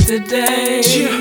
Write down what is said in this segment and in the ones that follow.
yesterday.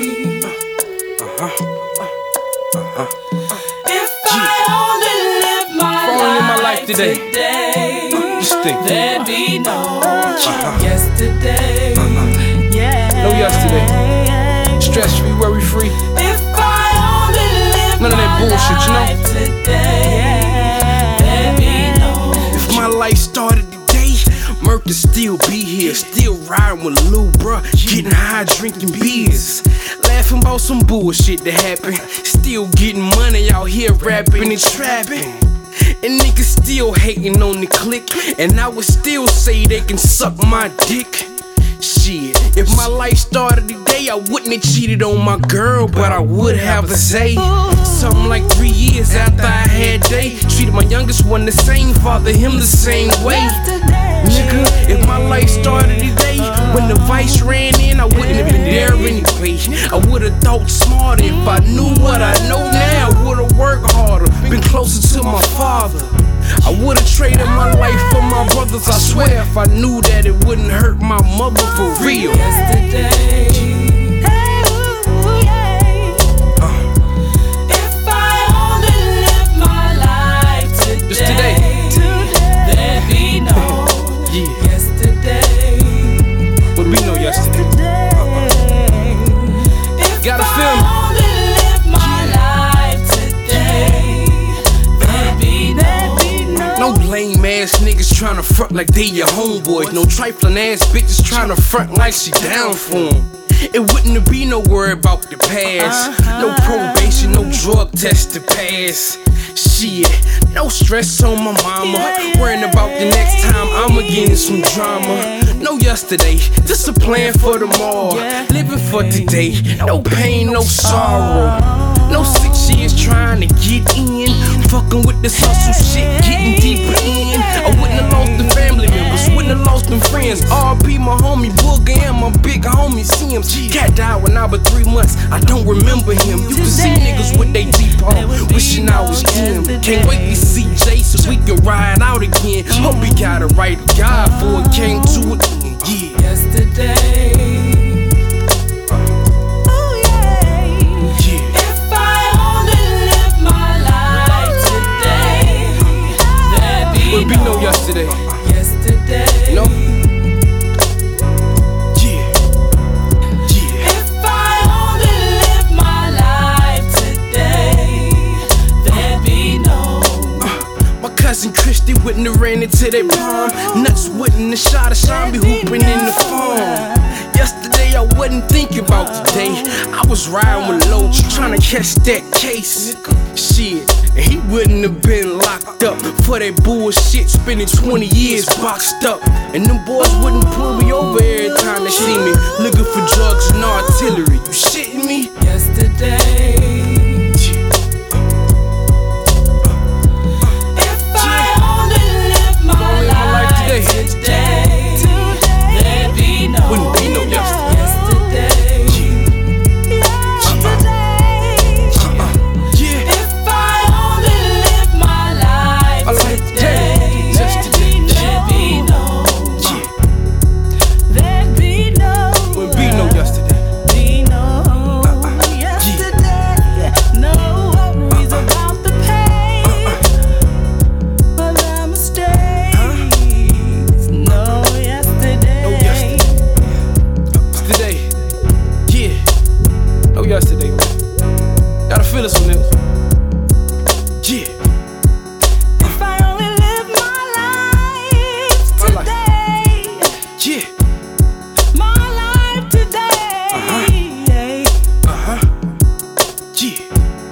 If I only live my life today, just think. there'd be no yesterday. No yesterday. Stress free, worry free. If I only live none of that bullshit, you know. Today, there'd be no. If my life started today, Merc could still be here, still riding with Lil bruh, getting high, drinking beers, laughing about some bullshit that happened, still getting money out here rapping and trapping. And niggas still hating on the clique, and I would still say they can suck my dick. Shit, if my life started today, I wouldn't have cheated on my girl, but I would have a say. Something like 3 years after I had Day, treated my youngest one the same, father him the same way. Nigga, if my life started today, when the vice ran in, I wouldn't have been there anyway. I would've thought smarter if I knew what I know now. Would've worked harder, been closer to my father. I would've traded my life for my brothers, I swear, if I knew that it wouldn't hurt my mother for real. Yesterday. If I only live my life today, Just today. there'd be no yesterday. Would be no yesterday. If Gotta I feel me. only live my life today, there'd be no. No lame ass niggas tryna front like they your homeboys. No trifling ass bitches tryna front like she down for 'em. It wouldn't be no worry about the past. No probation, no drug test to pass. Shit, no stress on my mama. Worrying about the next time I'ma get in some drama. No yesterday, just a plan for tomorrow. Living for today, no pain, no sorrow. No 6 years trying to get in. Fucking with this hustle shit, getting deeper in. I wouldn't have lost the family members, wouldn't have lost them friends. RP my homie Booger and my big homie Sims. Cat died when I was 3 months, I don't remember him. You can see niggas with they deep home, wishing I was him. Can't wait to see Jay so we can ride out again. Hope he got it right to God before it came to an end. Yeah. Yesterday. If I only live my life today, there'd be no yesterday. Yesterday. No. Yeah. If I only live my life today, there'd be no. My cousin Christy wouldn't have ran into that prom. Nuts wouldn't have shot a shine, be hooping in the farm. Yesterday I wasn't thinking about today. I was riding with Loach, trying to catch that case. Shit, and he wouldn't have been locked up for that bullshit, spending 20 years boxed up. And them boys wouldn't pull me over every time they see me looking for drugs and artillery. You shitting me? Yesterday. If I only live my life today, there'd be no. Wouldn't be no yesterday. If I only live my life today, there'd be no. There'd be no. Wouldn't be no yesterday. Be no yesterday. No worries about the pain or the mistakes. No yesterday. No yesterday. It's today. Yeah. No yesterday, man. Gotta feel this one, nigga. Yeah. If I only live my life today, Yeah. my life today. Yeah.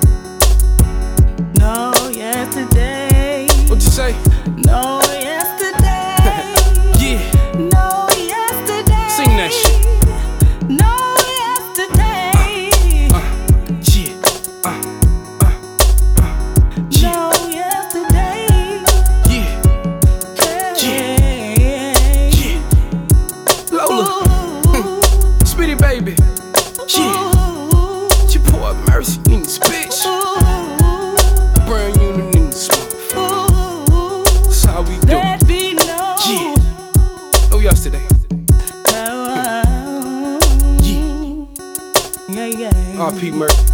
No yesterday. What'd you say? No yesterday. Yeah. No yesterday. Sing that shit. No yesterday. Yeah. Yeah, yeah. R.P. Murphy.